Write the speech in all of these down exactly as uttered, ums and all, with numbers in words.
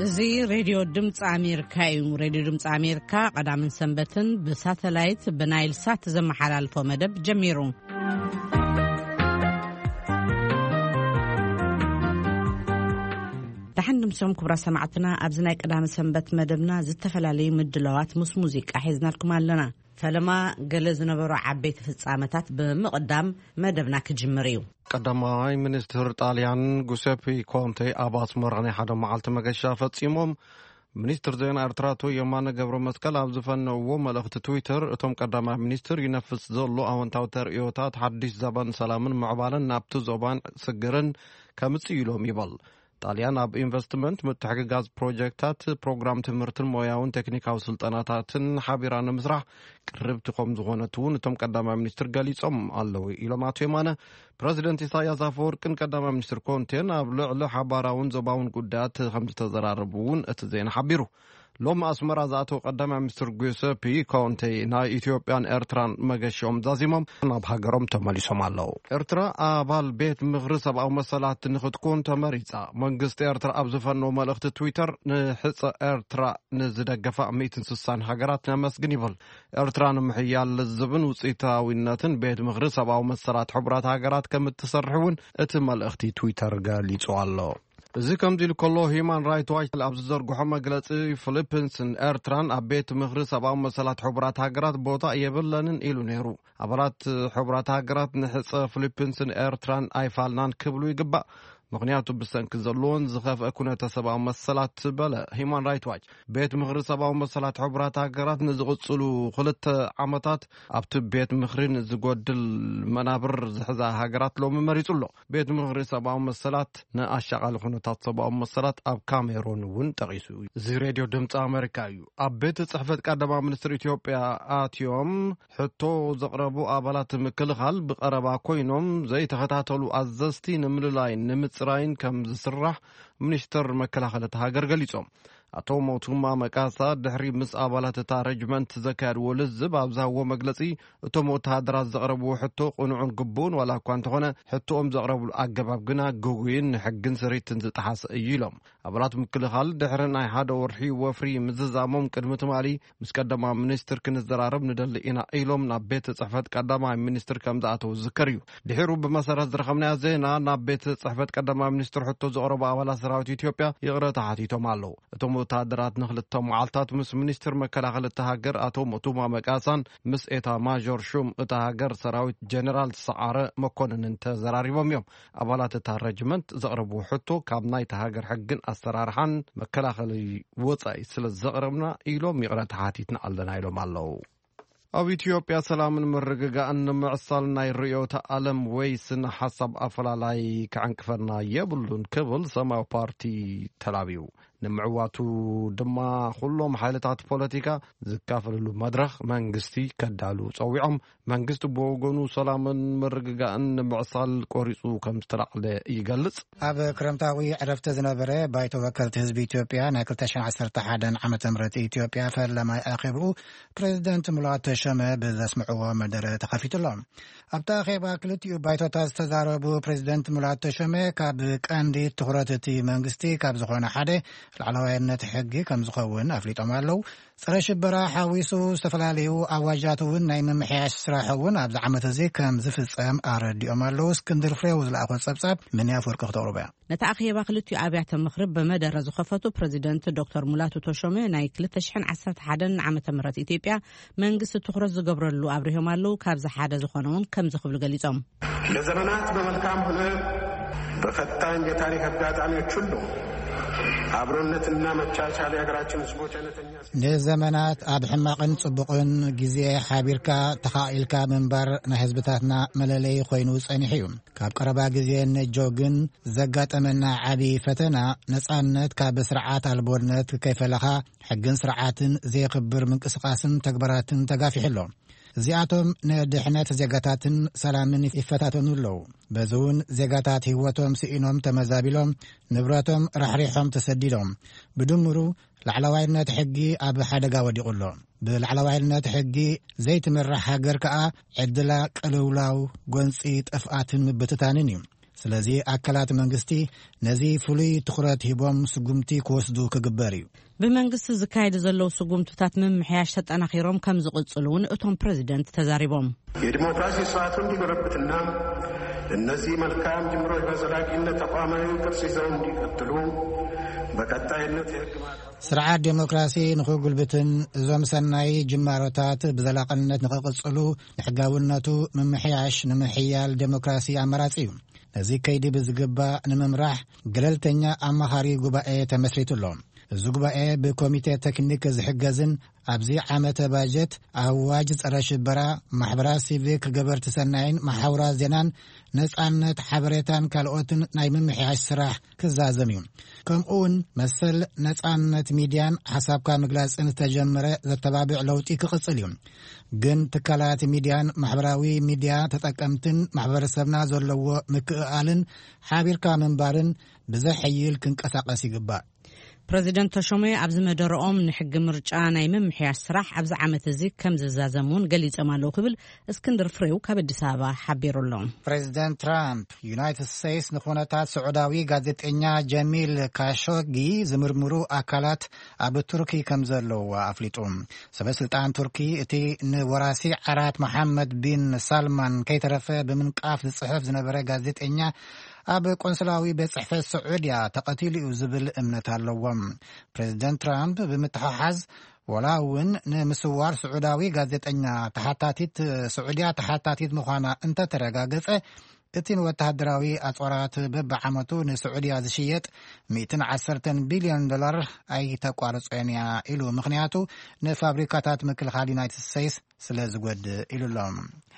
زي راديو دمت أمريكا يوم راديو دمت أمريكا قدام سنبتن بساتلايت بنايل سات زم حلال فمدب جميرون تحنم سوم كبرى سمعتنا أبزناي قدام سنبت مدبنا زتفلالي مدلوات مس موزيك أحيزنا لكم لنا فلما قلزنا برو عبيت في الصامتات بمقدام مدبنا كجمريو قدماي منستر طاليان جوسيبي كونتي أباس مرغني حدا معلت مقشا فتصيمهم منستر زين أرتراتو يمانا قبرو مسكال أبزفن وملغت تويتر اتم قدما منستر ينفس زولو أونتاو ترئيوتات حديث زبان سلامن معبانا نابتو زبان سجرن كمتسيلوم يبال طاليان اب انفستمنت متحققات بروجكتات بروجرام تمرتن موياون تكنيكاو سلطناتاتن حبيران مسرح قربتكم زغونتون اتم قدما منستر غاليصم الله إلوماتو يمانا بريزيدنت إساياس أفورقن قدما منستر كونتين اب لعل حباراون زباون قدات خمس تزراربون اتزين حبيرو لوم أسمرا ذاتو قدم مستر جوسيبي كونتي نا إثيوبيان إرتران مغشوم زازيمم ناب هاجرم تماليسوم الله إرترا أبال بيت مغرسب أو مسالات نخدكون تماريصا منغست إرترا أبزفنو ملخت تويتر نحص إرترا نزدغفا ميتن سسان هاجرات نمسغن يبل إرتران محيال للزبن وصيتاويناتن بيت مغرسب أو مسالات حبرات هاجرات كمتسرحون اتمال اختي تويتر قاليصو الله زي كم ديل كله هيمان رايت وايت الأبزر جحمة جلسي فيلبينسن إرتران أبيت مغرس أبا مسألة حبرات هاجرات بوتا يبلنن إلو نيرو أبرات حبرات هاجرات نحس فيلبينسن إرتران أي فالنان كبلو يقبأ مغنياتو بسنك زلون زخاف أكون تسبع مسألة بلا هيمان رايت وايت بيت مغرس أبا مسألة حبرات هاجرات نزغطلو خلت عمتات أبت بيت مغرين زقود المنابر زحزا هاجرات لو ممريزلو بيت مغرس أبا مسألة نأشغل خنوتات سبع مسألة أب كاميرون ون تغيسو زي راديو دمت أمريكايو أب بيت صحفة قدما منستر إثيوبيا آتيوم حتو زقربو أبالات مكلخال بقربا كوينوم زي تختاتلو أزستي نمللاين نمت راين كم زسرح منشتر مكلاخلة هاجر قليصوم أتو موتوما مكاسا دحري مس آبالات تارجمنت زكار ولزب أبزاو مجلسي أتو موت هادراز زغربو حتو قنوعن قبون ولا كوانتغونا حتو أم زغربو الأقباب قنا قوين حقن سريتن زتحاس أيلوم أبالات مكلخال دحرن أي حدا ورحي وفري مززا ممكن متمالي مسكدما منستر كنز درارب ندل إنا أيلوم نابيت صحفت قدما منستر كمزاتو زكريو دحيرو بمسارة زرخمنا زينا نابيت صحفت قدما منستر حتو زغربو أبالا سراوت إثيوبيا يغرى تحاتيتو مالو أتو تادرات نخلتهم معلتات مس منستر مكلاخل التهاجر أتو متوما مكاسان مس إتا ماجور شوم التهاجر سراويت جنرال سعارة مكونن انت زراري بميوم أبالات التهرجمنت زقربو حتو كابناي تهاجر حقن أسرارحان مكلاخل وطاي سل الزقربنا إيلو ميغرا تحاتيتنا ألدنا إيلو مالو أو إثيوبيا سلام مرققا أن معصالنا الرئيوتا ألم ويسن حسب أفلالاي كعنكفرنا يبلون كبل سماو بارتي تلابيو نمعواتو دما خلهم حالتات بوليتيكا زكافر له مدرخ منغستي كدالو صويعم منغست بوغونو سلام مرققا أن معصال قوريصو كم استرقل يقلص أب كرمتاوي عرفت زنبرة بايتو وكلت حزب إثيوبيا ناكلتشن عسرت حدا عمة مرت إثيوبيا فلما آخره بريزيدنت مولات شمه بزسمعوا مدرة تخفيت اللهم أبتا خيبا كلتيو بايتو تازتزاربو بريزيدنت مولات شمه كاب كاندي تخراتتي منغستي كاب زخونا حدا العلاوينات حقي كم زخون أفليتهم علو صرش برا حويسو استفلاليو أواجاتون نايم محياش سراحون أبز عمت زي كم زفز أم أردي أمالو اسكندر فريوز الأخوة سبساب من يافور كختو ربع نتأخي باقلتي أبيعت مخرب بمدى رزخفتو بريزيدنت دكتور مولاتو توشومي نايك لتشحن عسرت حدن عمت مرات إثيوبيا منقس تخرج قبر اللو أبريهم علو كابز حدا زخونون كم زخبل قليتهم لزمانات بملكام هنا بفتان جتاريخ أبقات يتشلو አብሮነትና መቻቻል ያገራችን ህዝቦች አይነተኛ ለዘመናት አብ ሕማቅን ጽቡቅን ጊዜ ሓቢርካ ተኻኢልካ መንበር ንህዝብታትና መለለይ ኮይኑ ጸኒሕ እዩ ካብ ቀረባ ጊዜ ነጆግን ዘጋጠመና ዓቢ ፈተና ነጻነት ካብ ስርዓት አልቦነት ከይፈለኻ ሕግን ስርዓትን ዘይክብር ምንቅስቃስን ተግባራትን ተጋፊሕሎ እዚኣቶም ንድሕነት ዜጋታትን ሰላምን ይፈታተኑለው በዙን ዜጋታት ህይወቶም ሲኢኖም ተመዛቢሎም ንብረቶም ራሕሪሖም ተሰዲዶም ብድምሩ ላዕለዋይነት ሕጊ ኣብ ሓደጋ ወዲቁሎ ብላዕለዋይነት ሕጊ ዘይትምራሕ ሃገር ከዓ ዕድላ ቅልውላው ጎንፂ ጥፍኣትን ምብትታንን እዩ ስለዚ ኣካላት መንግስቲ ነዚ ፍሉይ ትኹረት ሂቦም ስጉምቲ ክወስዱ ክግበር እዩ ብመንግስቲ ዝካየድ ዘለው ስጉምትታት ምምሕያሽ ተጠናኺሮም ከም ዝቕጽሉ እውን እቶም ፕሬዚደንት ተዛሪቦም የዲሞክራሲ ስርዓቱ እንዲጎለብትና እነዚህ መልካም ጅምሮች በዘላቂነት ተቋማዊ ቅርጽ ይዘው እንዲቀጥሉ በቀጣይነት የሕግ ስርዓት ዴሞክራሲ ንኽጉልብትን እዞም ሰናይ ጅማሮታት ብዘላቅነት ንኽቕጽሉ ንሕጋውነቱ ምምሕያሽ ንምሕያል ዴሞክራሲ ኣመራጺ እዩ ነዚ ከይዲ ብዝግባእ ንምምራሕ ገለልተኛ ኣማኻሪ ጉባኤ ተመስሪቱሎ እዚ ጉባኤ ብኮሚቴ ቴክኒክ ዝሕገዝን ኣብዚ ዓመተ ባጀት ኣዋጅ ጸረ ሽበራ ማሕበራት ሲቪክ ገበርቲ ሰናይን ማሕበራት ዜናን ነጻነት ሓበሬታን ካልኦትን ናይ ምምሕያሽ ስራሕ ክዛዘም እዩ ከምኡውን መሰል ነጻነት ሚድያን ሓሳብካ ምግላጽን ዝተጀመረ ዘተባብዕ ለውጢ ክቕጽል እዩ ግን ትካላት ሚድያን ማሕበራዊ ሚድያ ተጠቀምትን ማሕበረሰብና ዘለዎ ምክእኣልን ሓቢርካ ምንባርን ብዘሕይል ክንቀሳቀስ ይግባእ ፕሬዚደንት ተሾመ ኣብዚ መደረኦም ንሕጊ ምርጫ ናይ ምምሕያሽ ስራሕ ኣብዚ ዓመት እዚ ከም ዝዛዘሙን ገሊፆም ኣለዉ ክብል እስክንድር ፍሬው ካብ ኣዲስ ኣበባ ሓቢሩሎም ፕሬዚደንት ትራምፕ ዩናይትድ ስቴትስ ንኹነታት ስዑዳዊ ጋዜጠኛ ጀሚል ካሾጊ ዝምርምሩ ኣካላት ኣብ ቱርኪ ከም ዘለዋ ኣፍሊጡ ሰበስልጣን ቱርኪ እቲ ንወራሲ ዓራት መሐመድ ቢን ሳልማን ከይተረፈ ብምንቃፍ ዝጽሕፍ ዝነበረ ጋዜጠኛ ኣብ ቆንስላዊ ቤት ጽሕፈት ስዑድያ ተቐቲሉ እዩ ዝብል እምነት ኣለዎም ፕሬዚደንት ትራምፕ ብምትሓሓዝ ወላ እውን ንምስዋር ስዑዳዊ ጋዜጠኛ ተሓታቲት ስዑድያ ተሓታቲት ምዃና እንተተረጋገጸ እቲ ወተሃደራዊ ኣጽዋራት በብዓመቱ ንስዑድያ ዝሽየጥ مئة وعشرة ቢልዮን ዶላር ኣይተቋርጾን እያ ኢሉ ምኽንያቱ ንፋብሪካታት ምክልኻል ዩናይትድ ስቴትስ ስለ ዝጎድእ ኢሉሎም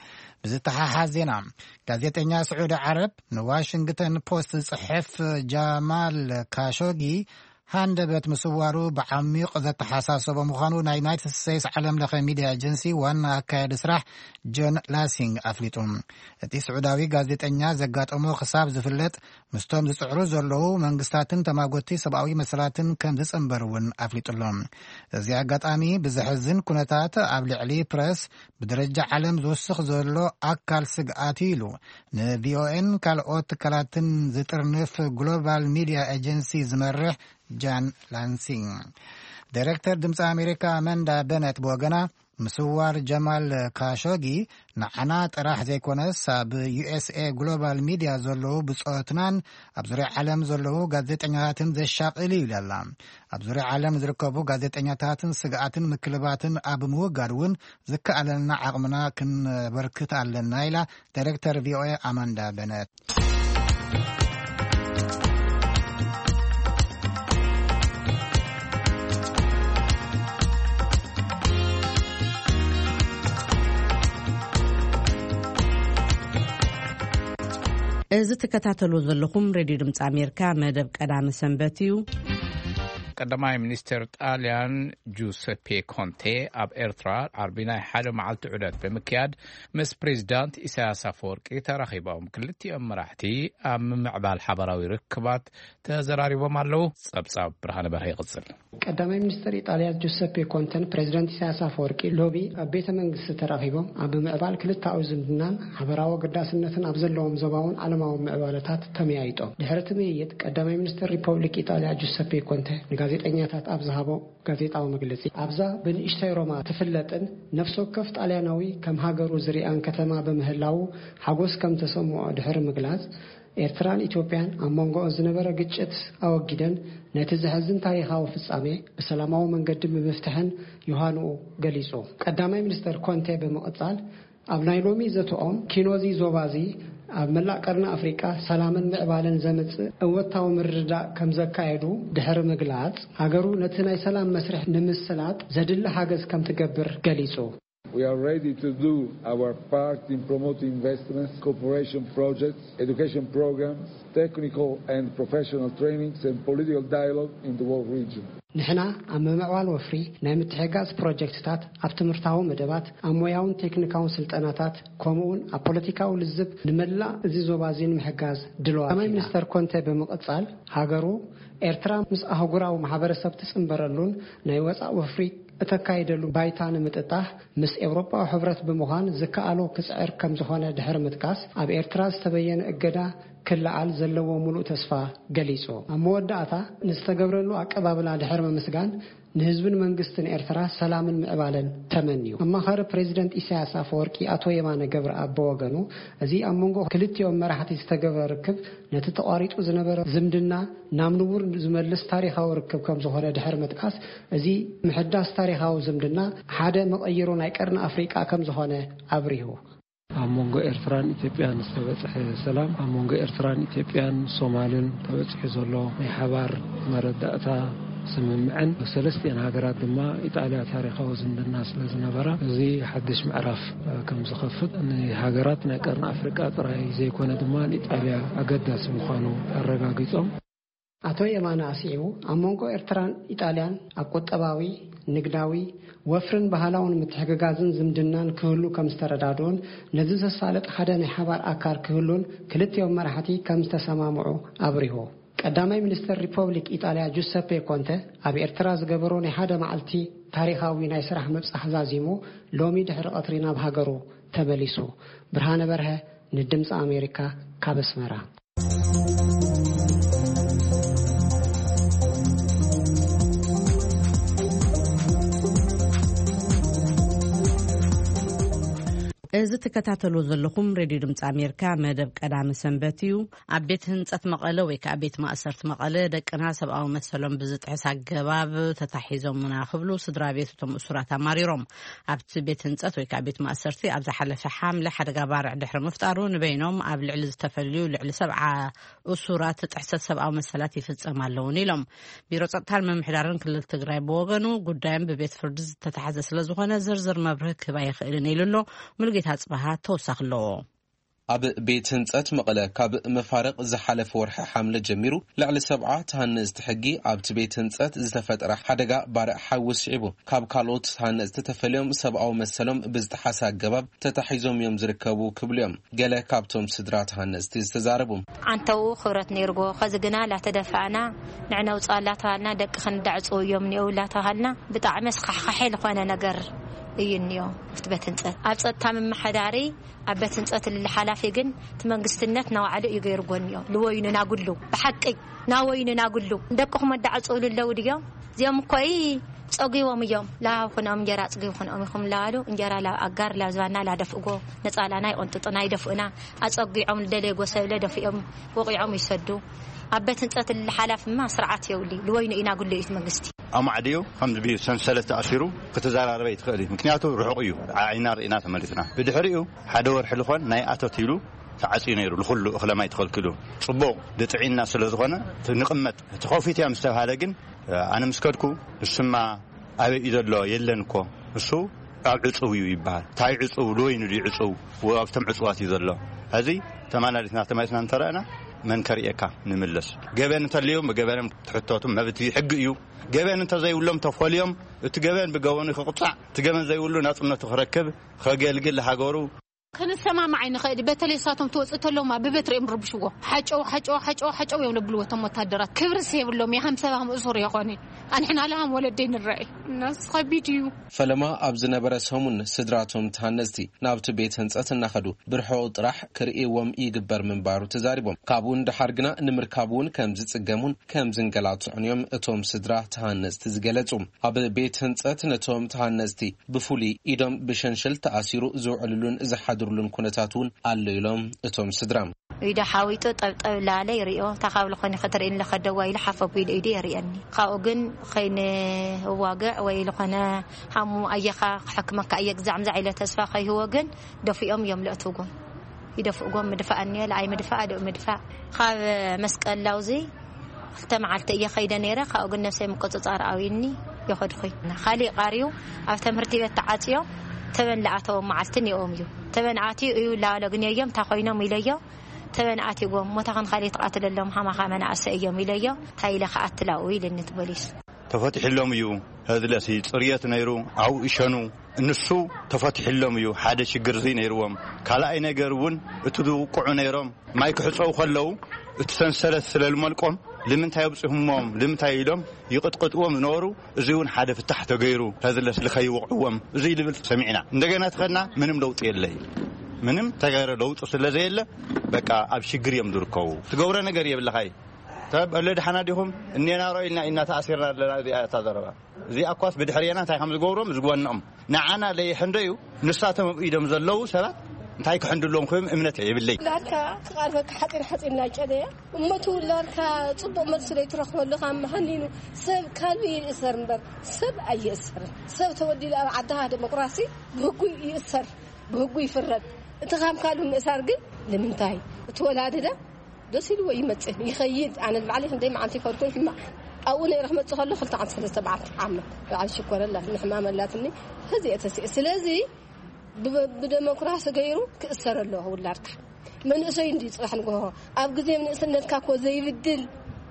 بزتحاحاز زينا ጋዜጠኛ سعود عرب نواشنطن بوست صحف جمال كاشوغي ሃንደበት ምስዋሩ بعميق ዘተሓሳሰበ ምዃኑ ናይ ዩናይትድ ስቴትስ ዓለም ለኸ ሚድያ ኤጀንሲ ዋና አካሄድ ስራሕ ጆን ላሲንግ ኣፍሊጡም እቲ ስዑዳዊ ጋዜጠኛ ዘጋጠሞ ክሳብ ዝፍለጥ ምስቶም ዝጽዕሩ ዘለዉ መንግስታትን ተማጎቲ ሰብኣዊ መሰላትን ከም ዝጽንበሩን ኣፍሊጡሎም እዚ አጋጣሚ ብዝሕዝን ኩነታት ኣብ ልዕሊ ፕሬስ ብደረጃ ዓለም ዝወስኽ ዘሎ ኣካል ስግኣት ኢሉ ንቪኦኤን ካልኦት ትካላትን ዝጥርንፍ ግሎባል ሚድያ ኤጀንሲ ዝመርሕ جان لانسينغ دايركتور دمص أمريكا أماندا بنت بوغنا مسوار جمال كاشوغي نعنا طرح زيكونس اب يو اس اي جلوبال ميديا زلو بصوتنان ابزري عالم زلو ጋዜጠኛታትን ዘሻቅል ይላል ابزري عالم ዝርከቡ ጋዜጠኛታትን ስጋኣትን ምክልባትን ኣብ ምወጋድውን ዝከኣለና ዓቅምና ክንበርክት ኣለና ኢላ ዳይሬክተር ቪኦኤ አማንዳ በነት እዚ ተከታተሉ ዘለኹም ሬዲዮ ድምጽ አሜሪካ መደብ ቀዳም ሰንበትዩ ቀዳማይ ሚኒስትር ጣሊያን ጁሴፔ ኮንቴ ኣብ ኤርትራ አርቢና ሓደ መዓልቲ ዑደት በመክያድ ምስ ፕሬዝዳንት ኢሳያስ አፈወርቂ ተራኺቦም ክልቲኦም መራሕቲ ኣብ ምዕባል ሓበራዊ ርክባት ተዘራሪቦም ኣለው ጸብጻብ ብርሃነ በርሀ ይቕጽል ቀዳማይ ሚኒስትር ኢጣልያ ጁሴፔ ኮንቴን ፕሬዝዳንት ኢሳያስ አፈወርቂ ሎቢ ኣብ ቤተ መንግስቲ ተራኺቦም ኣብ ምዕባል ክልታዊ ዝምድናን ሓበራዊ ግዳስነትን ኣብ ዘለዎም ዞባውን ዓለማዊ ምዕባለታት ተመያይጦም ድሕሪ ትምይይጥ ቀዳማይ ሚኒስትር ሪፐብሊክ ኢጣልያ ጁሴፔ ኮንቴ ጋዜጠኛታት ኣብዛሃቦ ጋዜጣዊ መግለጺ ኣብዛ ብንእሽተይ ሮማ ተፈለጥን ነፍስ ወከፍ ጣልያናዊ ከም ሃገሩ ዝሪኣን ከተማ በመህላው ሓጎስ ከም ተሰምዖ ድሕሪ ምግላጽ ኤርትራን ኢትዮጵያን ኣብ መንጎ ዝነበረ ግጭት ኣወጊደን ነቲ ዝሕዝን ታሪኻዊ ፍጻሜ በሰላማዊ መንገዲ ብምፍታሕን ዮሃኑ ገሊጹ ቀዳማይ ሚኒስትር ኮንቴ በመቕጻል ኣብ ናይ ሎሚ ዘትኦም ኪኖዚ ዞባዚ ኣብ መላእ ቀርኒ ኣፍሪቃ ሰላምን ምዕባልን ዘምጽእ እወታዊ ምርዳእ ከም ዘካየዱ ድሕሪ ምግላጽ ሃገሩ ነቲ ናይ ሰላም መስርሕ ንምስላጥ ዘድሊ ሓገዝ ከም ትገብር ገሊጹ We are ready to do our part in promoting investments, cooperation projects, education programs, technical and professional trainings and political dialogue in the world region. ንሕና ኣብ ምዕባል ወፍሪ ናይ ምትሕጋዝ ፕሮጀክትታት ኣብ ትምህርታዊ መደባት ኣብ ሞያውን ቴክኒካውን ስልጠናታት ከምኡውን ኣብ ፖለቲካዊ ልዝብ ንመላእ እዚ ዞባዚን ምሕጋዝ ድልዋ ቀዳማይ ሚኒስትር ኮንቴ በመቐጻል ሃገሩ ኤርትራ ምስ ኣህጉራዊ ማሕበረሰብ ትጽንበረሉን ናይ ወጻእ ወፍሪ እተካይደሉ ባይታን ምጥጣህ ምስ ኤውሮጳዊ ሕብረት ብምዃን ዝከኣሎ ክጽዕር ከም ዝኾነ ድሕሪ ምጥቃስ ኣብ ኤርትራ ዝተበየነ እገዳ ክልዓል ዘለዎ ሙሉእ ተስፋ ገሊጹ ኣብ መወዳእታ ንዝተገብረሉ ኣቀባብላ ድሕሪ ምምስጋን ንህዝብን መንግስትን ኤርትራ ሰላምን ምዕባለን ተመንዩ ኣማኻሪ ፕሬዚደንት ኢሳያስ አፈወርቂ አቶ የማነ ገብረአብ በወገኑ እዚ ኣብ መንጎ ክልቲኦም መራሕቲ ዝተገበረ ርክብ ነቲ ተቋሪጡ ዝነበረ ዝምድና ናብ ንቡር ዝመልስ ታሪኻዊ ርክብ ከም ዝኾነ ድሕሪ ምጥቃስ እዚ ምሕዳስ ታሪኻዊ ዝምድና ሓደ መቐይሮ ናይ ቀርኒ ኣፍሪቃ ከም ዝኾነ ኣብሪሁ ኣብ መንጎ ኤርትራን ኢትዮጵያን ዝተበጽሐ ሰላም ኣብ መንጎ ኤርትራን ኢትዮጵያን ሶማልን ተበጽሐ ዘሎ ናይ ሓባር መረዳእታ ስምምዕን ሰለስቲን ሃገራት ድማ ኢጣልያ ታሪኻዊ ዝምድና ስለ ዝነበራ እዚ ሓድሽ ምዕራፍ ከም ዝኸፍት ንሃገራት ናይ ቀርኒ ኣፍሪቃ ጥራይ ዘይኮነ ድማ ኢጣልያ ኣገዳሲ ምዃኑ ኣረጋጊጾም አቶ የማነ አሲዑ ኣብ መንጎ ኤርትራን ኢጣልያን ኣብ ቁጠባዊ ንግዳዊ ወፍርን ባህላውን ምትሕግጋዝን ዝምድናን ክህሉ ከም ዝተረዳድኡን ነዚ ዘሳለጥ ሓደ ናይ ሓባር ኣካል ክህሉን ክልቲኦም መራሕቲ ከም ዝተሰማምዑ ኣብሪሁ ቀዳማይ ሚኒስትር ሪፐብሊክ ኢጣልያ ጁሰፔ ኮንተ ኣብ ኤርትራ ዝገበሮ ናይ ሓደ መዓልቲ ታሪኻዊ ናይ ስራሕ ምብጻሕ ዛዚሙ ሎሚ ድሕሪ ቀትሪ ናብ ሃገሩ ተመሊሱ ብርሃነ በርሀ ንድምፂ ኣሜሪካ ካብ ኣስመራ እዚ ተከታተሉ ዘለኹም ሬድዮ ድምጽ ኣሜሪካ መደብ ቀዳሚ ሰንበት እዩ ኣብ ቤት ህንጸት መቐለ ወይ ከዓ ቤት ማእሰርቲ መቐለ ደቅና ሰብኣዊ መሰሎም ብዝጥሕስ ኣገባብ ተታሒዞም ሙና ክብሉ ስድራ ቤቶም እሱራት ኣማሪሮም ኣብቲ ቤት ህንጸት ወይ ከዓ ቤት ማእሰርቲ ኣብ ዝሓለፈ ሓምለ ሓደጋ ባርዕ ድሕሪ ምፍጣሩ ንበይኖም ኣብ ልዕሊ ዝተፈልዩ ልዕሊ ሰብዓ እሱራት ጥሕሰት ሰብኣዊ መሰላት ይፍጸም ኣለውን ኢሎም ቢሮ ጸጥታን ምምሕዳርን ክልል ትግራይ ብወገኑ ጉዳይም ብቤት ፍርዲ ዝተታሓዘ ስለ ዝኾነ ዝርዝር መብርህ ክባ ይኽእልን ኢሉሎ ሙልጌታ ጽባሃ ተወሳኽሎ ኣብ ቤት ህንጸት መቐለ ካብ መፋረቕ ዝሓለፈ ወርሒ ሓምለ ጀሚሩ ልዕሊ ሰብዓ ተሃነጽቲ ሕጊ ኣብቲ ቤት ህንጸት ዝተፈጠረ ሓደጋ ባርዕ ሓውስ ሽዒቡ ካብ ካልኦት ተሃነጽቲ ተፈልዮም ሰብኣዊ መሰሎም ብዝተሓሰ ኣገባብ ተታሒዞም እዮም ዝርከቡ ክብሉ እዮም ገለ ካብቶም ስድራ ተሃነጽቲ ዝተዛረቡ አንተው ክብረት ነይርጎ ከዚ ግና ላተደፋዕና ንዕና ውጻላታና ደቂ ክንዳዕጽው እዮም ንውላታሃልና ብጣዕሚ ስኻሕኻሕ ዝኾነ ነገር እዩንዮ ፍትበት ህንጸት ኣብ ጸጥታ መምሕዳሪ ኣብ ቤት ህንጸት ለሓላፊ ግን ትመንግስትነት ናዋዕለ ይገይርጎንዮ ልወይኑ ናጉሉ በሐቂ ናወይኑ ናጉሉ ደቅኹም መዳዕጽውሉ ለውድዮ ዚኦም ኮይ ጸጊዎም እዮም ላኹኖም እንጀራ ጸጊኹኖም ይኹም ላሉ እንጀራ ላ አጋር ላዝባና ላደፍጎ ነጻላና ይቆንጥጥና ይደፍኡና አጸጊዖም ለደለጎ ሰብለ ደፍኦም ወቂዖም ይሰዱ ኣብ ቤት ህንጸት ለሓላፊማ ስርዓት የውሊ ልወይኑ ኢናጉሉ እዩ መንግስቲ ኣማዕድዮ ከምዚ ቢ ሰንሰለት ተኣሲሩ ከተዛራረበ ይትኽእል ምክንያቱ ርሑቕ እዩ ዓይና ርኢና ተመሊስና ብድሕሪኡ ሓደ ወርሒ ልኾን ናይ ኣቶት ኢሉ ተዓጺ ነይሩ ለኹሉ እኽለማይ ተኸልክሉ ጽቡቕ ድጥዒና ስለ ዝኾነ ንቕመጥ ተኸፊት እያ ምስተባሃለ ግን ኣነ ምስከድኩ እስማ ኣበይ እዩ ዘሎ የለን እኮ እሱ ኣብ ዕጹው እዩ ይበሃል ታይ ዕጹው ልወይኑ ዲ ዕጹው ኣብቶም ዕጹዋት እዩ ዘሎ ሕዚ ተማላሊትና ተማሊስና እንተረአና መንከሪኤካ ንምለስ ገበን እንተልዮም በገበንም ትሕቶቱም መብቲ ሕግ እዩ ገበን እንተዘይውሎም ተፈልዮም እቲ ገበን ብገበኑ ይኽቕጻዕ እቲ ገበን ዘይውሉ ናጽነቱ ክረክብ ከገልግል ሃገሩ ከንሰማማዕ ንኽእል በተለይሳቶም ተወጽተሎም ብበትሪኦም ረብሽዎ ሓጨው ሓጨው ሓጨው ሓጨው የብልዎቶም ወታደራት ክብሪ ሲብሎም የሃምሰባ ምእሱር ይኾን አንሕና ለሃም ወለደይ ንረአይ ናስ ኸቢድዩ ፈለማ ኣብ ዝነበረ ሰሙን ስድራቶም ተሃነጽቲ ናብቲ ቤት ህንጸት እናኸዱ ብርሑቕ ጥራሕ ክርእይዎም ይግበር ምንባሩ ተዛሪቦም ካብኡን ድሓርግና ንምርካብውን ከም ዝጽገሙን ከም ዝንገላትዑን እዮም እቶም ስድራ ተሃነጽቲ ዝገለጹ ኣብ ቤት ህንጸት ነቶም ተሃነጽቲ ብፍሉይ ኢዶም ብሸንሸል ተኣሲሩ ዝውዕሉሉን ዝሓድሩሉን ኩነታቱን ኣለኢሎም እቶም ስድራም ኢዳ ሓዊጡ ጠብጠብ ላለ ይሪኦ ተኻብለ ኾኒ ኸተርእን ለኸደዋ ኢሉ ሓፈቡ ኢሉ ኢዲ ይሪአኒ ካብኡ ግን ኸይነ ዋግዕ ወይ ለኾነ ሃሙ ኣየኻ ሕክመካ ኣየ ግዛዕም ዛዒለ ተስፋ ኸይህዎ ግን ደፊኦም እዮም ለእትውጎም ይደፍእጎም ምድፋእኒ ለኣይ ምድፋእ ኣደኡ ምድፋእ ካብ መስቀል ላውዚ ክልተ መዓልቲ እየ ኸይደ ነይረ ካብኡ ግን ነፍሰይ ምቆፅጻር ኣዊኒ ይኸድኹይ ካሊእ ቃርዩ ኣብ ትምህርቲ ቤት ተዓጽዮ ተበንላኣተዎም መዓልትን ይኦም እዩ ተበንኣትዩ እዩ ላለ ግን እዮም ታኾይኖም ኢለዮ ተበንኣትይጎም ሞታኸን ካሊእ ተቃትለሎም ሃማኻ መናእሰ እዮም ኢለዮ ታይለ ከኣትላኡ ኢልኒ ትፖሊስ ተፈቲሕሎም እዩ ህዝለሲ ጽርየት ነይሩ ኣው ይሸኑ እንሱ ተፈቲሕሎም እዩ ሓደ ችግር ዚ ነይርዎም ካልኣይ ነገር እውን እቲ ዝውቅዑ ነይሮም ማይ ክሕፀው ከለው እቲ ሰንሰለት ስለልመልቆም لمنتاي يبصحهم لمنتاي يلوم يقطقطوهم نورو زيون حدا فتح تغيرو هذا اللي لخيوقوم زي اللي سمعنا እንደገና ተኸና ምንም ለውጥ የለይ ምንም ተጋረ ለውጥ ስለዘየለ በቃ አብ ሽግር የምድርከው ትገብረ ነገር ይብልሃይ ተበለድ ሓናዲሁም እኔና ራይና እና ተአሲርና ለራዲያ ተዘረባ እዚ አኳስ በድሕሪያና ታይ ከም ዝገብሮም ዝግወንኦም ንዓና ለይ ሕንደዩ ንሳተም ኢደም ዘለው ሰባት እንታይ ክሕንድሎም ኮይም እምነት ይብለይ ላካ ቃልበካ ሓጢር ሓጢርና ጨደያ እመቱ ላካ ጽቡቕ መልስ ላይ ትረክበሉ ካም ሃኒኑ ሰብ ካልቢ ይእሰር እንበር ሰብ አይእሰር ሰብ ተወዲላ ዓዳሃ ዲሞክራሲ በህጉ ይእሰር በህጉ ይፍረድ እተኻም ካሉ ምእሳር ግን ለምንታይ ተወላደደ ደሲሉ ወይመጽእ ይኸይድ አነ العلي هندي معانتي فركون حما اول رحمه تخلو خلت عن ثلاثة بعد عامه على شكر الله الحمام لاتني هذه اساس ስለዚህ بديمقراطي غيرو كسر له هو لارك من اسي اندي صح نغو اب غزي من اسنتكا كو زي بدل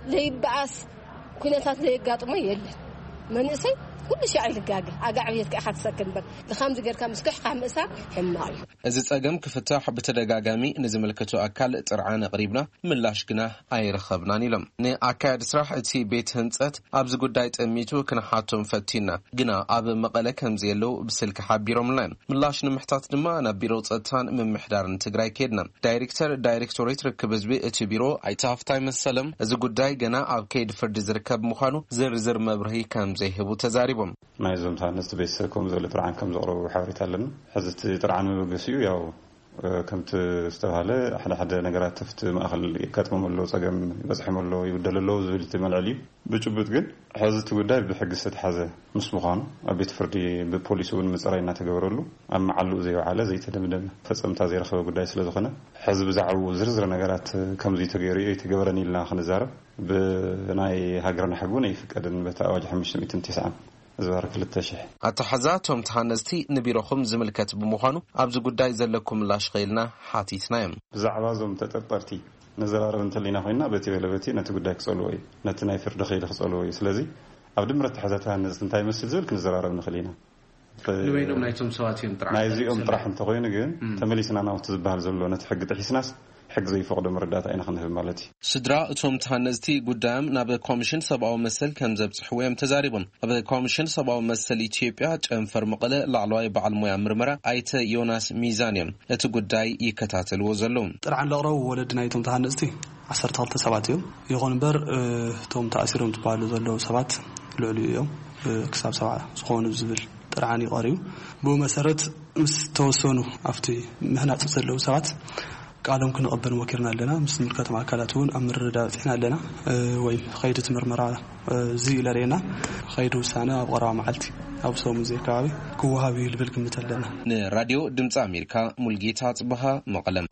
ليبعس كنيታት زيغاطمو يله من اسي كل شيء يلقاقه اقعبيتك احد سكن بر لخامز غيركا مسكح خامسا حماي እዚ ጸገም ክፍታሕ በተደጋጋሚ ንዝመልከቱ አካል ጥርዓነ ቀሪብና ምላሽ ግና አይረኸብናን ኢሎም ንአካድ ስራሕ እቲ ቤት ህንጸት ኣብዚ ጉዳይ ጠሚቱ ክንሓቶም ፈቲና ግና ኣብ መቀለ ከምዚ የለው ብስልክ ሓቢሮምና ምላሽ ንምሕታት ድማ ናብ ቢሮ ጸጥታን ምምሕዳርን ትግራይ ከድና ዳይሬክተር ዳይሬክቶሬት ርክብ ህዝቢ እቲ ቢሮ አይታፍታይ መሰለም እዚ ጉዳይ ገና ኣብ ከይድ ፍርዲ ዝርከብ ምዃኑ ዝርዝር መብርሂ ከምዚ ይህቡ ተዛሪቦም ናይዞም ታነስት ቤት ሰኮም ዘለ ጥርዓን ከም ዘቕረቡ ሓበሬታ ኣለና ሕዝቲ ጥርዓን መበገሲዩ ያው ከምት ዝተባለ ሓደ ሓደ ነገራት ተፍት ማእኸል ይካትመሎ ጸገም ይበጽሕመሎ ይውደለሎ ዝብል ትመልዕሊ ብጭቡጥ ግን ሕዝቲ ጉዳይ ብሕጊ ዝተሓዘ ምስ ምዃኑ ኣብ ቤት ፍርዲ ብፖሊስ እውን ምጽራይ እናተገበረሉ ኣብ መዓልኡ ዘይወዓለ ዘይተደምደመ ፈጸምታ ዘይረኸበ ጉዳይ ስለ ዝኾነ ሕዝቢ ብዛዕባ ዝርዝር ነገራት ከምዚ ተገይሩ ይተገበረን ኢልና ክንዛረብ ብናይ ሃገርና ሕጉን ይፍቀድን በታ ኣዋጅ خمسمية وتسعة ዝባር ክልተ ሽሕ አተሓዛቶም ተሓነስቲ ንቢሮኹም ዝምልከት ብምዃኑ ኣብዚ ጉዳይ ዘለኩም ምላሽ ኸይልና ሓቲትናዮም ብዛዕባ ዞም ተጠርጠርቲ ነዘራረብ እንተሊና ኮይና በቲ በለበቲ ነቲ ጉዳይ ክጸልዎ እዩ ነቲ ናይ ፍርዲ ኸይድ ክጸልዎ እዩ ስለዚ ኣብ ድምረት ተሓዛታ ተሓነስቲ እንታይ መስል ዝብል ክንዘራረብ ንኽእል ኢና ንወይዶም ናይቶም ሰባት እዮም ጥራሕ ናይዚኦም ጥራሕ እንተኮይኑ ግን ተመሊስና ናውቲ ዝበሃል ዘሎ ነቲ ሕጊ ጥሒስናስ حق زي فقد مردات أين خنه مالتي. سدرا توم تهنزتي قدام نبى كوميشن سبعة مسل كم زبط حويم تزاربون. نبى كوميشن سبعة مسل إثيوبيا أنفر مقالة لعلوي بعلمويا مرمرة أيت يوناس ميزانيم. لتقداي يكتاتل وزلون. طبعا لغرو ولدنا توم تهنزتي عشرة ثلاثة سبعة يوم. يغون بر اه توم تأثيرهم تبالو زلوا سبعة لعلو يوم اه كسب سبعة سخون الزبل. طبعا يقاريو. بو مسرت مستوسونو أفتي مهنة تزلوا سبعة. قالهم كنا قبل وكرنا لنا مثل مركات معكلاتون أمر ردات إحنا لنا أه وين خيدة مرمرة أه زي لرينا خيدو سنة أبغى معلتي أو صوم زي كعبي كوها بيلبلك مثل لنا. راديو دمت أمريكا ملقيتها بها مقلم.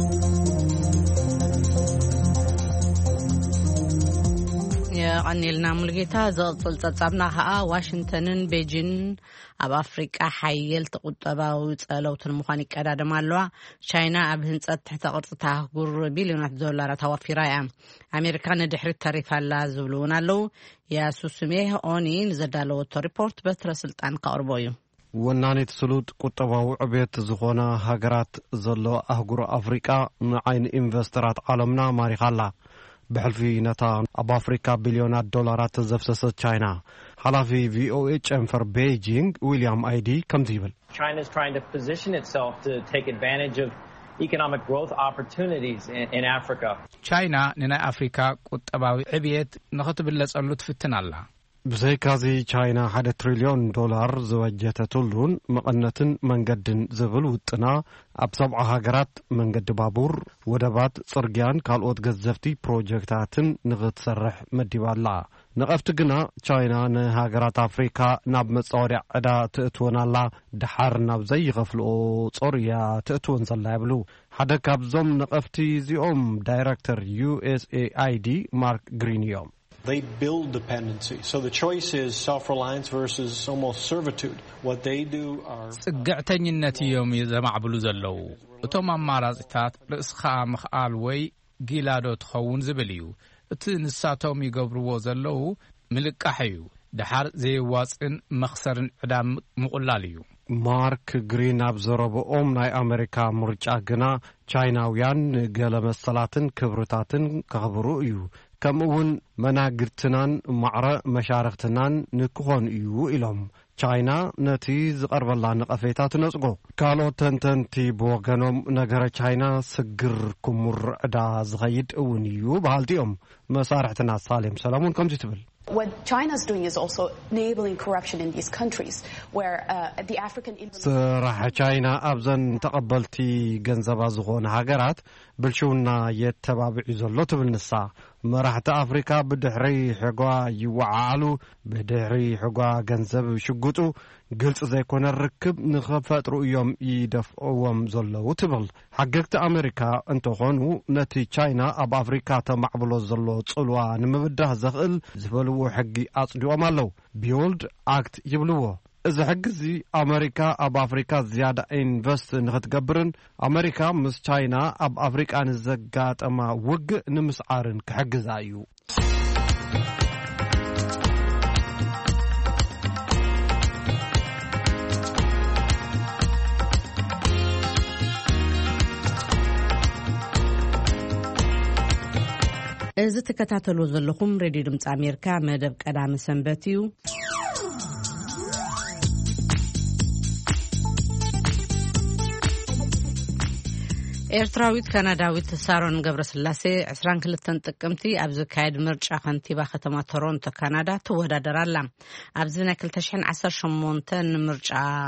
قنيلنا ملقيتها زلزل تصابناها واشنطن بيجين أب أفريقيا حيل تقطبا ويصلوت المخاني قداد مالوا تشاينا أب هنصت تحت قرصتها غور بليونات دولار توفيرايا أمريكا ندحري التاريخ على زبلونالو يا سوسميه أوني نزدالو ريبورت بتر سلطان قربويو ወናኔት ስሉጥ ቁጠባዊ ዕብየት ዝኾነ ሃገራት ዘሎ ኣህጉር ኣፍሪቃ ንዓይን ኢንቨስተራት ዓለምና ማሪኻላ بحلفي نتا أب أفريقيا بليونات دولارات زفسس تشاينا حلفي في أو إتش إم فر بيجينغ ويليام أيدي كم تيبل China is trying to position itself to take advantage of economic growth opportunities in, in Africa. China ننا أفريقيا قطباوي عبيت نخطب اللي صلوا تفتن الله بزي كازي تشاينا حدا تريليون دولار زوجتتلون مقنتن منقدن زبل وطنا اب سبع هاجرات منقد بابور ودبات صرغيان كالوت غزفتي بروجكتاتن نغتسرح مديبالا نقفت غنا تشاينا نهاجرات افريكا ناب مصوريا عدا تتونالا دحار ناب زي غفلو صوريا تتون زلا يبلو حدا كابزوم نقفتي زيوم دايركتور يو إس إيه آي دي مارك غرينيوم. They build dependency. So the choice is self-reliance versus almost servitude. What they do are... سقعتنينتي يوم يزمعبلو زلو. وتوم أماراتات رأسخا مخال وي جيلادو تخون زبليو. تنساتهم يقبروا زلو ملك أحيو. دحار زي واسن مخسرن عدام مقلاليو. مارك غرين أبزربو أم ناي أمريكا مرجع جنا تشايناويان قال مسلاتن كبرتاتن كخبرو يو ከምኡውን መናግርትናን ማዕረ መሻርክትናን ንክኾን እዩ ኢሎም ቻይና ነቲ ዝቐርበላ ንቐፌታት ነጽጎ ካልኦት ተንተንቲ ብወገኖም ነገረ ቻይና ስግር ኩሙር ዕዳ ዝኸይድ እውን እዩ በሃልቲኦም መሳርሕትና ሳሌም ሰላሙን ከምዚ ትብል What China is doing is also enabling corruption in these countries where uh, the African ስራሕ ቻይና ኣብዘን ተቐበልቲ ገንዘባ ዝኾነ ሃገራት ብልሽውና የተባብዑ ዘሎ ትብልንሳ መራሕቲ ኣፍሪካ ብድሕሪ ሕጓ ይወዓሉ ብድሕሪ ሕጓ ገንዘብ ሽጉጡ ግልጽ ዘይኮነ ርክብ ንኸፈጥሩ እዮም ይደፍዕዎም ዘለዉ ትብል ሓገግቲ ኣሜሪካ እንተኾኑ ነቲ ቻይና ኣብ ኣፍሪካ ተማዕብሎ ዘሎ ጽልዋ ንምብዳህ ዘኽእል ዝበልዎ ሕጊ ኣጽዲቖም ኣለዉ ቢውልድ ኣክት ይብልዎ እዚ ሕጊ እዚ ኣሜሪካ ኣብ ኣፍሪካ ዝያዳ ኢንቨስት ንኽትገብርን ኣሜሪካ ምስ ቻይና ኣብ ኣፍሪካ ንዘጋጠማ ውግእ ንምስዓርን ክሕግዛ እዩ እዚ ተከታተሉ ዘለኹም ሬድዮ ድምፂ ኣሜሪካ መደብ ቀዳሚ ሰንበት እዩ ኤርትራዊት ካናዳዊት ሳሮን ገብረስላሴ عشرين وثلاثين ጥቅምቲ ኣብ ዝካየድ ምርጫ ከንቲባ ከተማ ቶሮንቶ ካናዳ ተወዳደራላ ኣብዚ ናይ ሁለት ሺህ ዓሰርተ ሸሞንተ ምርጫ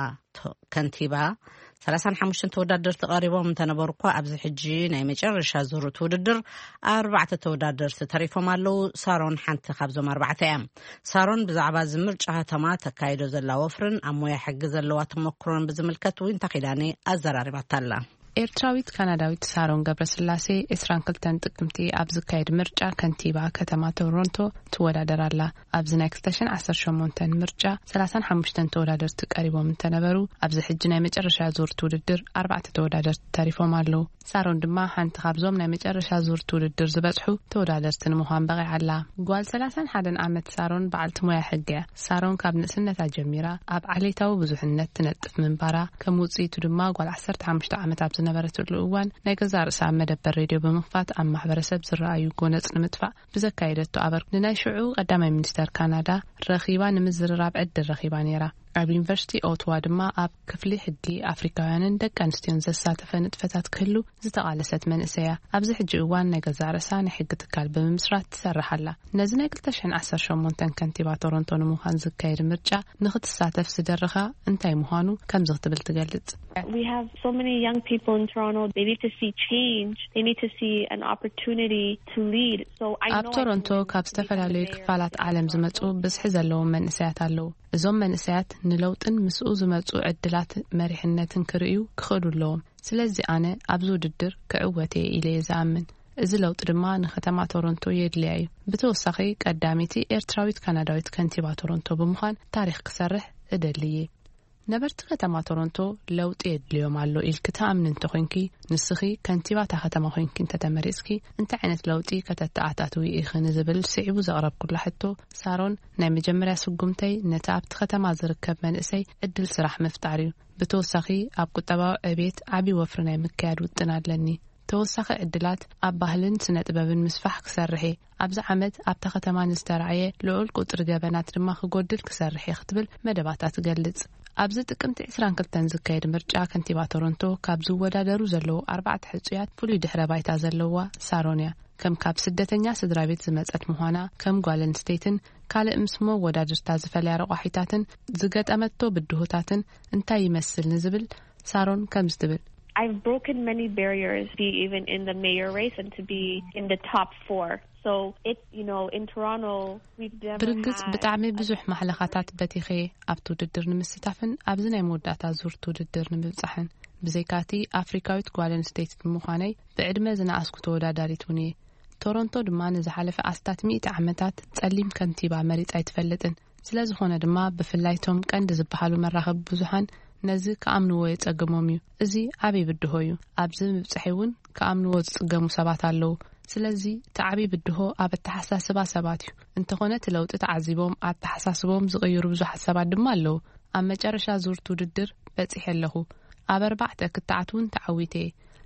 ከንቲባ ثلاثة وخمسين ተወዳደርቲ ቀሪቦም ተነበሩ እኮ ኣብዚ ሕጂ ናይ መጨረሻ ዙር ውድድር ኣርባዕተ ተወዳደርቲ ተሪፎም ኣለው ሳሮን ሓንቲ ካብዞም ኣርባዕተ እያ ሳሮን ብዛዕባ ምርጫ ከተማ ተካይዶ ዘላ ወፍርን ኣብ ሞያ ሕጊ ዘለዋ ተመክሮን ብዝምልከት ወይ ተኺዳኔ ኣዘራሪባታላ ኤርትራዊት ካናዳዊት ሳሮን ገብረስላሴ عشرين وثلاثين ጥቅምቲ ኣብ ዝካየድ ምርጫ ከንቲባ ከተማ ቶሮንቶ ትወዳደራላ ኣብዚ ናይ ሁለት ሺህ ዓሰርተ ሸሞንተ ምርጫ ثلاثة وخمسين ተወዳደርቲ ቀሪቦም ተነበሩ ኣብዚ ሕጂ ናይ መጨረሻ ዙር ውድድር ኣርባዕተ ተወዳደርቲ ተሪፎም ኣለው ሳሮን ድማ ሓንቲ ካብዞም ናይ መጨረሻ ዙር ውድድር ዝበጽሑ ተወዳደርቲ ንምዃን በቂዓላ ጓል ثلاثة وواحد ዓመት ሳሮን በዓልቲ ሞያ ሕጊ ሳሮን ካብ ንእስነታ ጀሚራ ኣብ ዓሌታዊ ብዙሕነት ትነጥፍ ምንባራ ከም ውጽኢቱ ድማ ጓል عشرة وخمسين ዓመት ኣብ ዝነበረትሉ እዋን ናይ ገዛ ርእሳ መደበር ሬድዮ ብምኽፋት ኣብ ማሕበረሰብ ዝረኣዩ ጎነጽ ንምጥፋእ ብዘካየደቶ ኣበር ንናይ ሽዑ ቀዳማይ ሚኒስተር ካናዳ ረኺባ ንምዝርራብ ዕድል ረኺባ ነይራ ኣብ ዩኒቨርሲቲ ኦትዋ ድማ ኣብ ክፍሊ ሕጊ ኣፍሪካውያንን ደቂ ኣንስትዮን ዘሳተፈ ንጥፈታት ክህሉ ዝተቓለሰት መንእሰያ ኣብዚ ሕጂ እዋን ናይ ገዛ ርእሳ ናይ ሕጊ ትካል ብምስራት ትሰርሓላ ነዚ ናይ ሁለት ሺህ ዓሰርተ ሸሞንተ ከንቲባ ቶሮንቶ ንምዃን ዝካየድ ምርጫ ንኽትሳተፍ ዝደረኻ እንታይ ምዃኑ ከምዚ ክትብል ትገልጽ We have so many young people in Toronto. They need to see change. They need to see an opportunity to lead. So I know ኣብ ቶሮንቶ ካብ ዝተፈላለዩ ክፋላት ዓለም ዝመጹ ብዝሒ ዘለዎም መንእሰያት ኣለዉ እዞም መንእሰያት ንለውጥን ምስኡ ዝመጹ ዕድላት መሪሕነትን ክርእዩ ክኽእሉ ኣለዎም ስለዚ ኣነ ኣብዚ ውድድር ክዕወት ኢለ ዝኣምን እዚ ለውጥ ድማ ንከተማ ቶሮንቶ የድልያ እዩ ብተወሳኺ ቀዳሚቲ ኤርትራዊት ካናዳዊት ከንቲባ ቶሮንቶ ብምዃን ታሪኽ ክሰርሕ እደልየ ነበርቲ ከተማ ቶሮንቶ ለውጥ የድልዮም ኣሎ ኢልክ ተኣምን እንተኾንኪ ንስኺ ከንቲባ ታ ከተማ ኾንኪ እንተተመሪጽኪ እንታይ ዓይነት ለውጢ ከተተኣታትዊ ኢኽን ዝብል ስዒቡ ዘቕረብ ኩላ ሕቶ ሳሮን ናይ መጀመርያ ስጉምተይ ነቲ ኣብቲ ከተማ ዝርከብ መንእሰይ ዕድል ስራሕ ምፍጣር እዩ ብተወሳኺ ኣብ ቁጠባዊ ዕቤት ዓብዪ ወፍሪ ናይ ምክያድ ውጥን ኣለኒ ተወሳኺ ዕድላት ኣብ ባህልን ስነ ጥበብን ምስፋሕ ክሰርሕ ኣብዚ ዓመት ኣብታ ከተማ ንዝተረኣየ ልዑል ቁጥሪ ገበናት ድማ ክጎድል ክሰርሕ ክትብል መደባታት ትገልጽ ኣብዚ ጥቅምቲ عشرين وثلاثين ዝካየድ ምርጫ ከንቲባ ቶሮንቶ ካብ ዝወዳደሩ ዘለዉ ኣርባዕተ ሕጹያት ፍሉይ ድሕረ ባይታ ዘለዋ ሳሮንያ ከም ካብ ስደተኛ ስድራ ቤት ዝመጸት ምዃና ከም ጓል ኣንስተይትን ካልእ ምስሞ ወዳድርታ ዝፈልያ ረቋሒታትን ዝገጠመቶ ብድሆታትን እንታይ ይመስል ንዝብል ሳሮን ከም ዝትብል I've broken many barriers to be even in the mayor race and to be in the top four. So it, you know, in Toronto, we've never ብርግጽ ብጣዕሚ ብዙሕ ማሕለኻታት በቲኸ ኣብቲ ውድድር ንምስታፍን ኣብዚ ናይ መወዳእታ ዙር ውድድር ንምብጻሕን ብዘይካቲ ኣፍሪካዊት ጓል ኣንስተይቲ ብምዃነይ ብዕድመ ዝነኣስኩ ተወዳዳሪት እውን እየ ቶሮንቶ ድማ ንዝሓለፈ ኣስታት ሚእቲ ዓመታት ጸሊም ከንቲባ መሪጻ ኣይትፈልጥን ስለዝኾነ ድማ ብፍላይቶም ቀንዲ ዝበሃሉ መራኸቢ ብዙሓን ነዚ ከኣምንዎ የጸገሞም እዩ እዚ ዓብይ ብድሆ እዩ ኣብዚ ምብጽሒ እውን ከኣምንዎ ዝጽገሙ ሰባት ኣለዉ ስለዚ ተዓቢ ብድሆ ኣብ ተሓሳስባ ሰባት እዩ እንተኾነ ትለውጥ ተዓዚቦም ኣተሓሳስቦም ዝቕይሩ ብዙሓት ሰባት ድማ ኣለዉ ኣብ መጨረሻ ዙር ውድድር በጺሕ ኣለኹ ኣብ ኣርባዕተ ክትዓትውን ተዓዊተ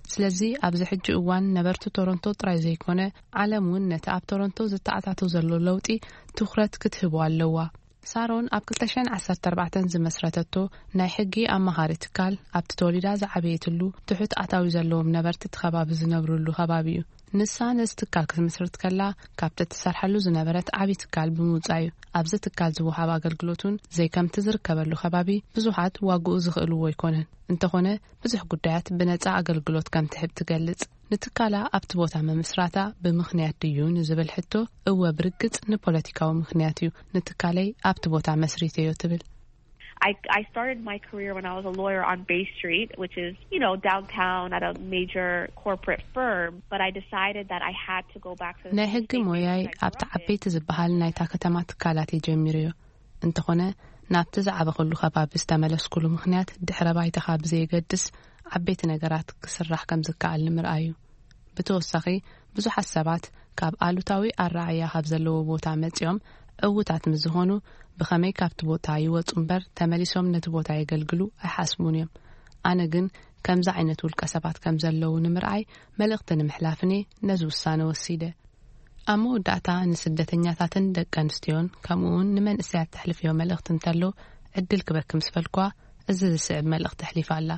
ስለዚ ኣብዚ ሕጂ እዋን ነበርቲ ቶሮንቶ ጥራይ ዘይኮነ ዓለም እውን ነቲ ኣብ ቶሮንቶ ዝተኣታተው ዘሎ ለውጢ ትኹረት ክትህቦ ኣለዋ። ሳሮን ኣብ ክልተ ሸሕን ዓሰርተ ኣርባዕተን ዝመስረተቶ ናይ ሕጊ ኣማኻሪ ትካል ኣብቲ ተወሊዳ ዝዓበየትሉ ትሑት ኣታዊ ዘለዎም ነበርቲ ተኸባቢ ዝነብሩሉ ከባቢ እዩ። ንሳ ነዚ ትካል ክትምስርት ከላ ካብቲ ትሰርሐሉ ዝነበረት ዓብዪ ትካል ብምውፃእ እዩ። ኣብዚ ትካል ዝወሃብ ኣገልግሎቱን ዘይከምቲ ዝርከበሉ ከባቢ ብዙሓት ዋግኡ ዝኽእልዎ ኣይኮነን። እንተኾነ ብዙሕ ጉዳያት ብነፃ ኣገልግሎት ከም ትሕብ ትገልጽ። ንትካላ ኣብቲ ቦታ ምምስራታ ብምኽንያት ድዩ ንዝብል ሕቶ እወ ብርግጽ ንፖለቲካዊ ምኽንያት እዩ ንትካለይ ኣብቲ ቦታ መስሪተዮ ትብል። I, I started my career when I was a lawyer on Bay Street, which is, you know, downtown at a major corporate firm. But I decided that I had to go back to the ናይ ሕጊ ሞያይ ኣብቲ ዓበይቲ ዝበሃል ናይታ ከተማ ትካላት ጀሚርዮ እንተኾነ ናብቲ ዝዓበኸሉ ከባቢ ዝተመለስኩሉ ምኽንያት ድሕረ ባይተኻ ብዘይገድስ ዓበይቲ ነገራት ክስራሕ ከም ዝከኣል ንምርኣዩ። ብተወሳኺ ብዙሓት ሰባት ካብ ኣሉታዊ ኣረኣእያ ካብ ዘለዎ ቦታ መፂኦም ዕውታት ምዝኾኑ ብኸመይ ካብቲ ቦታ ይወፁ እምበር ተመሊሶም ነቲ ቦታ የገልግሉ ኣይሓስቡን እዮም። ኣነ ግን ከምዚ ዓይነት ውልቀ ሰባት ከም ዘለዉ ንምርኣይ መልእኽቲ ንምሕላፍኒ ነዚ ውሳነ ወሲደ። ኣብ መወዳእታ ንስደተኛታትን ደቂ ኣንስትዮን ከምኡውን ንመንእሰያት ተሕልፍዮ መልእኽቲ እንተሎ ዕድል ክበክም ስፈልኳ እዚ ዝስዕብ መልእኽቲ ተሕሊፍ ኣላ።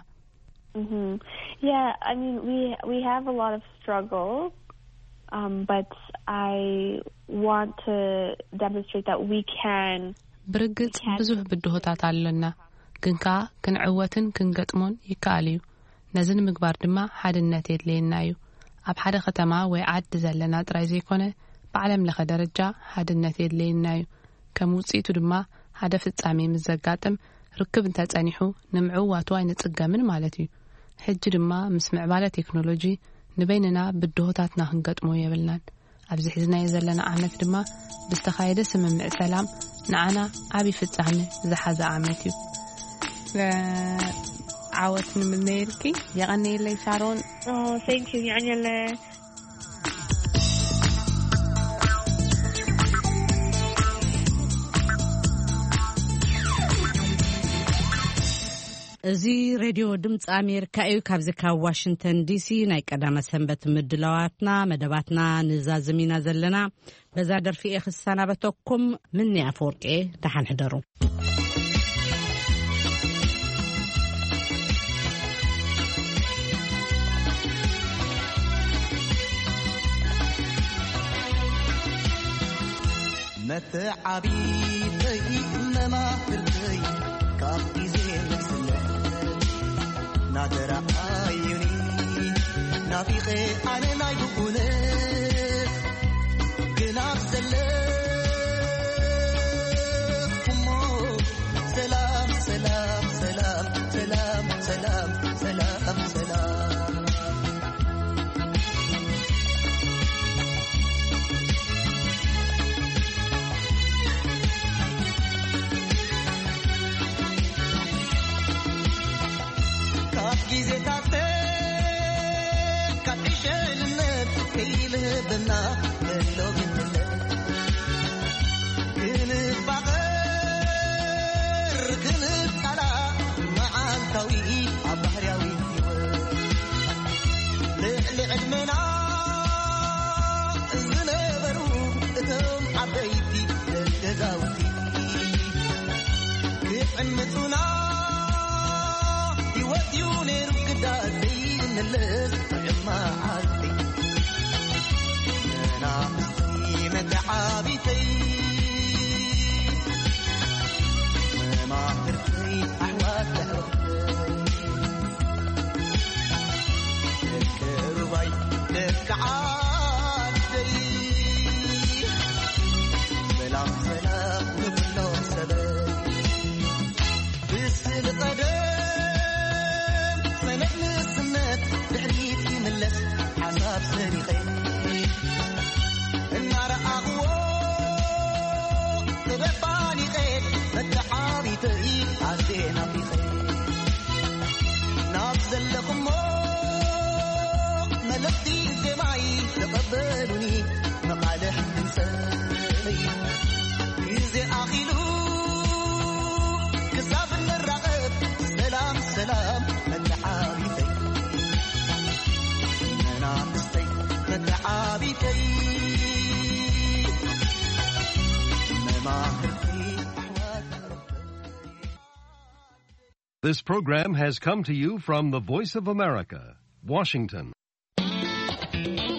Yeah, I mean, we we have a lot of struggle. Um, but I want to demonstrate that we can ብርግጽ ብዙሕ ብድሆታት ኣለና ግን ከኣ ክንዕወትን ክንገጥሞን ይከኣል እዩ። ነዚ ንምግባር ድማ ሓድነት የድልየና እዩ። ኣብ ሓደ ከተማ ወይ ዓዲ ዘለና ጥራይ ዘይኮነ ብዓለም ለኸ ደረጃ ሓድነት የድልየና እዩ። ከም ውፅኢቱ ድማ ሓደ ፍጻሜ ምስ ዘጋጥም ርክብ እንተጸኒሑ ንምዕዋቱ ኣይንጽገምን ማለት እዩ። ሕጂ ድማ ምስ ምዕባለ ቴክኖሎጂ ንበይንና ብድሆታትና ክንገጥሞ የብልናን። ኣብዚ ሒዝናዮ ዘለና ዓመት ድማ ብዝተኻየደ ስምምዕ ሰላም ንዓና ዓብዪ ፍጻሜ ዝሓዘ ዓመት እዩ። ዓወት ንምነይርኪ የቐነየለይ ሳሮን። ቴንክ ዩ ያኛለ እዚ ሬድዮ ድምፂ ኣሜሪካ እዩ። ካብዚ ካብ ዋሽንግተን ዲሲ ናይ ቀዳመ ሰንበት ምድላዋትና መደባትና ንዛዝሚና ዘለና በዛ ደርፊ እየ ክሰናበተኩም። ምኒ ኣፈወርቄ ደሓን ሕደሩ። متعبيتي إنما ترتي كابتي زين سلة نادر عيوني نافيقي أنا نايبوني قناف سلة فمو سلام سلام سلام سلام سلام سلام سلام ጊዜታተ ካሽልነት ከይልህብና በሎግትለ ክንፋቐር ክንጣላ መዓልታዊ ኣብ ባህርያዊ ህይወት ልዕሊ ዕድሜና ዝነበሩ እቶም ዓበይቲ ገዛውቲ ክዕምፁና وديونير قدادين لسمع عالتي أنا بسي متعابتي ما ترتي أحوال تذكربي تكعادي سلام سلام نبلو سبب بس القدر متعابتي This program has come to you from the Voice of America, Washington.